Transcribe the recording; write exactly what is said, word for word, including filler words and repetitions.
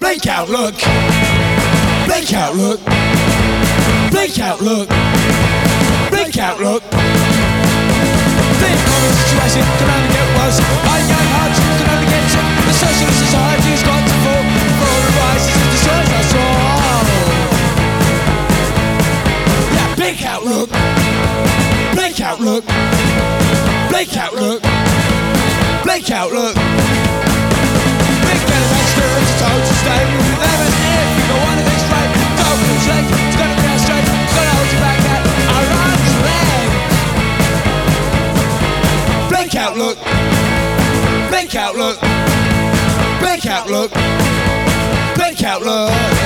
Blake outlook. Blake outlook. Blake outlook. Blake outlook. Think of the situation can only get worse. I know how to can only get to. The socialist society has got to fall before it rises and destroys us all. Yeah, Blake outlook. Blake outlook. Blake outlook. Blake outlook. Big elevator spirits told to stay with them and if you go one of these straight, don't feel straight, it's gonna be out straight, it's gonna hold you back at our arms length. Blake outlook. Blake outlook. Blake outlook. Blake outlook.